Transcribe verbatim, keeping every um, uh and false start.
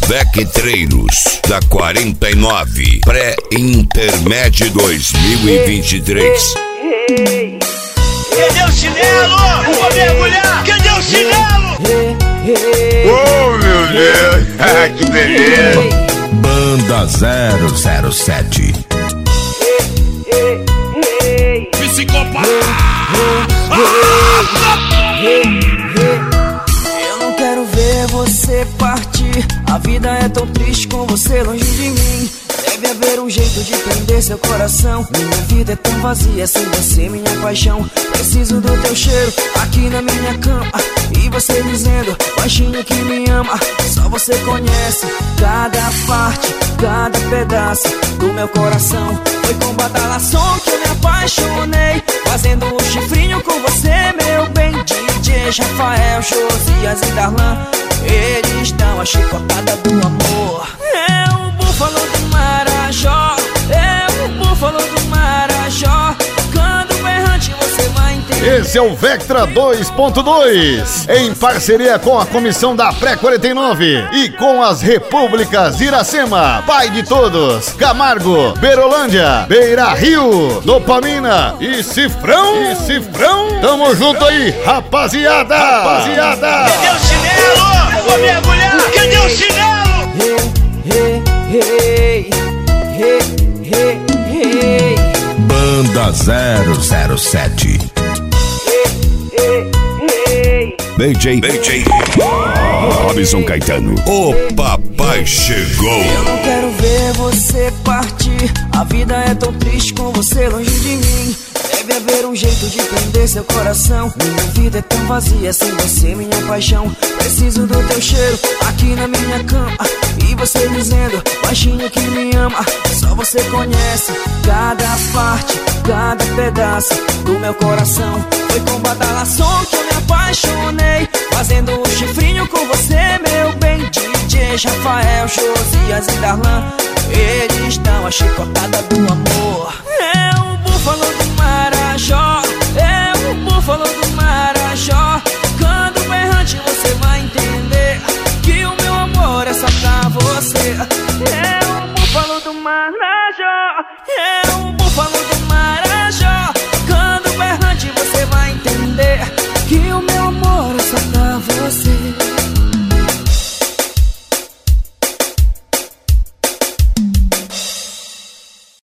Vectreiros da quarenta e nove, pré-intermédio dois mil e vinte e três. Cadê o chinelo? Vou mergulhar! Cadê o chinelo? Oh, meu Deus! Ah, que beleza! Banda zero zero sete. Psicopata! Eu não quero ver você partir. A vida é tão triste com você longe de mim. Deve haver um jeito de prender seu coração. Minha vida é tão vazia sem você, minha paixão. Preciso do teu cheiro aqui na minha cama. E você dizendo baixinho que me ama. Só você conhece cada parte, cada pedaço do meu coração. Foi com badalação que eu me apaixonei, fazendo um chifrinho com você, meu bem. D J Rafael, Josias e Darlan, eles dão a chicotada do amor. É o búfalo do Marajó, é o búfalo do Marajó. Quando berrante você vai entender. Esse é o Vectra dois ponto dois, em parceria com a comissão da Pré quarenta e nove e com as repúblicas Iracema, Pai de Todos, Camargo, Berolândia, Beira Rio, Dopamina e Cifrão. E Cifrão. Tamo junto aí, rapaziada. Rapaziada. Cadê o chinelo? Vou mergulhar! Cadê o chinelo? Hey, hey, hey, hey, hey. Banda zero zero sete. B J B J Robson Caetano. O papai chegou. Eu não quero ver você partir. A vida é tão triste com você longe de mim. Deve haver um jeito de prender seu coração. Minha vida é tão vazia sem você, minha paixão. Preciso do teu cheiro aqui na minha cama. E você dizendo baixinho que me ama. Só você conhece cada parte, cada pedaço do meu coração. Foi com badalação que eu me apaixonei, fazendo um chifrinho com você, meu bem. D J Rafael, Josias e Darlan, eles dão a chicotada do amor. É o búfalo do Marajó,